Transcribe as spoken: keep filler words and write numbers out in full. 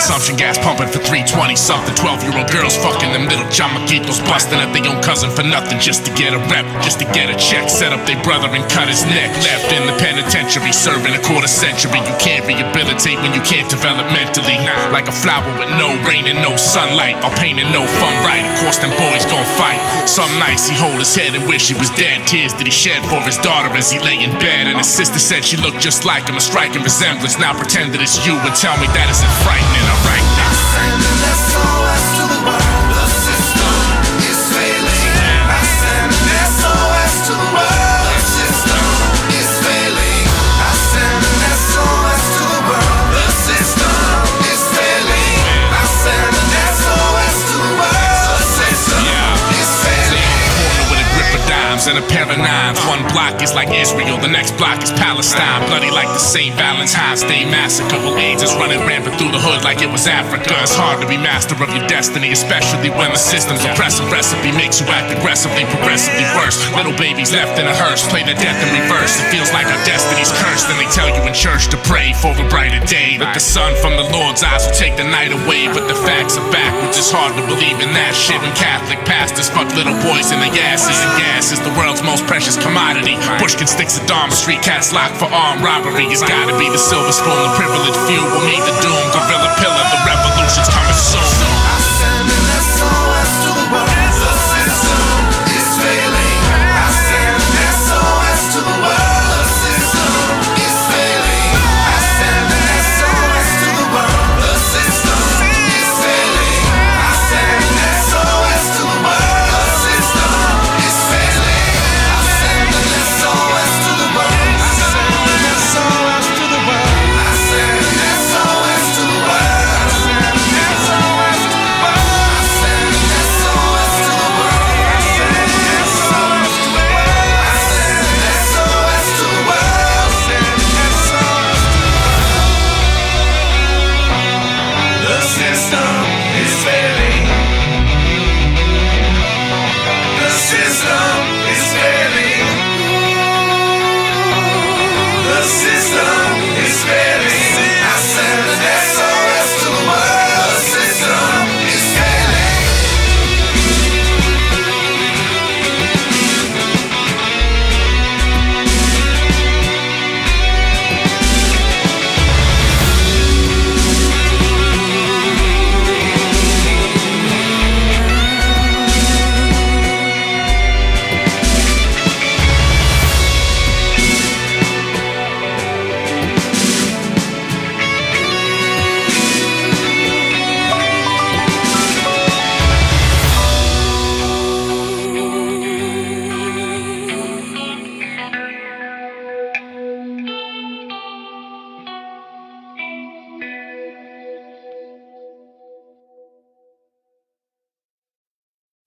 consumption, gas pumping for three twenty something. twelve year old girls fucking them little chamaquitos, busting at their own cousin for nothing, just to get a rep, just to get a check. Set up their brother and cut his neck. Left in the penitentiary, serving a quarter century. You can't rehabilitate when you can't develop mentally. Like a flower with no rain and no sunlight, all pain and no fun, right? Of course them boys gon' fight. Some nights he hold his head and wish he was dead. Tears that he shed for his daughter as he lay in bed. And his sister said she looked just like him, a striking resemblance. Now pretend that it's you and tell me that isn't frightening. Alright now. Sending S O S to the world. The system is failing. I send an S O S to the world. The system is failing. I send an S O S to the world. The system is failing. I send an S O S to the world. The system is failing. Corner with a grip of dimes and a pair of nines. One block is like Israel, the next block is Palestine. Bloody like the Saint Valentine's Day massacre. Well, AIDS is running rampant through the hood like it was Africa. It's hard to be master of your destiny, especially when the system's oppressive recipe makes you act aggressively, progressively worse. Little babies left in a hearse, play their death in reverse. It feels like our destiny's cursed. Then they tell you in church to pray for a brighter day, that the sun from the Lord's eyes will take the night away. But the facts are backwards, it's hard to believe in that shit. When Catholic pastors fuck little boys in their asses, and gas is the world's most precious commodity. Pushkin sticks at Dharma Street, cats locked for armed robbery. It's gotta be the silver spoon, the privileged few will meet the doom. Gorilla pillar, the revolution's coming soon.